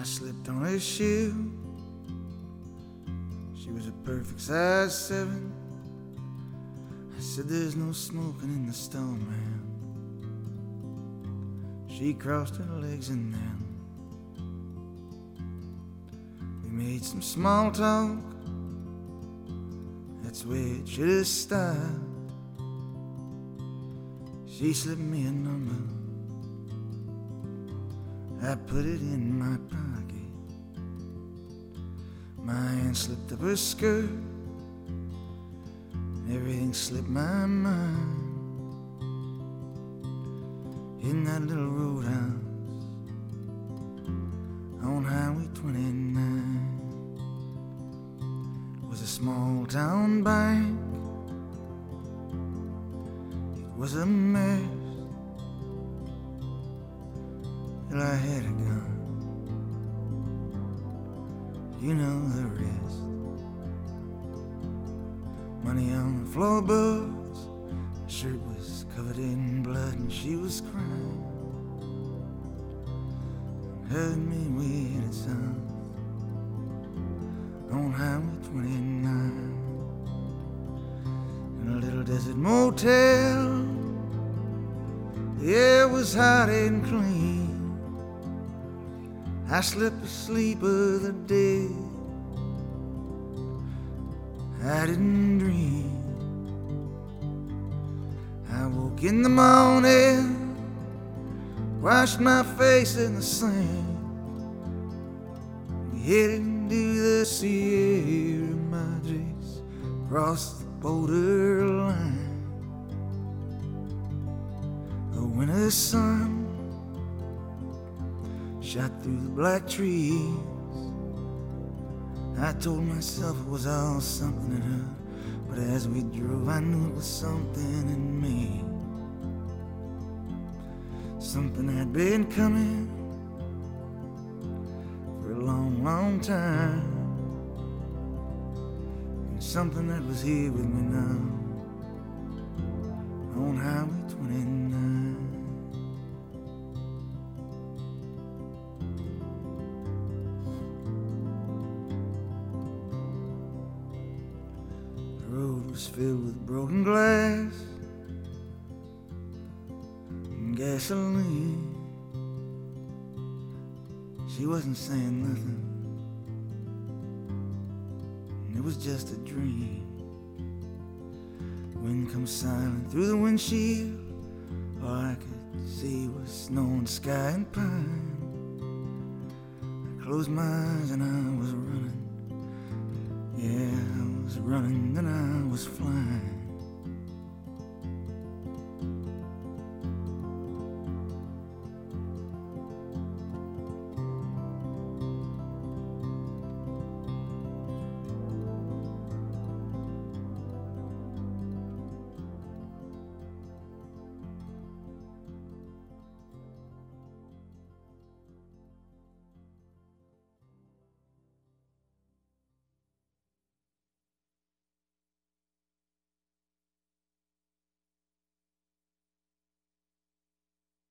slipped on her shoe. She was a perfect size 7. I said, there's no smoking in the store, man. She crossed her legs and then we made some small talk. That's where it should have stopped. She slipped me a number. I put it in my pocket. My hand slipped up her skirt. Everything slipped my mind. In that little roadhouse on Highway 29 was a small town bank. It was a mess till I had a gun. You know the rest. Money on the floorboards. Her shirt was covered in blood and she was crying. Heard me with it sound on Highway 29 in a little desert motel. The air was hot and clean. I slept the sleep of the dead. I didn't dream. I woke in the morning, washed my face in the sand. We headed into the Sierra Madres, across the borderline. The winter sun shot through the black trees. I told myself it was all something in her, but as we drove I knew it was something in me. Something had been coming for a long, long time, and something that was here with me now on Highway 29. The road was filled with broken glass and gasoline. She wasn't saying nothing. It was just a dream. Wind comes silent through the windshield. All I could see was snow and sky and pine. I closed my eyes and I was running. Yeah, I was running, then I was flying.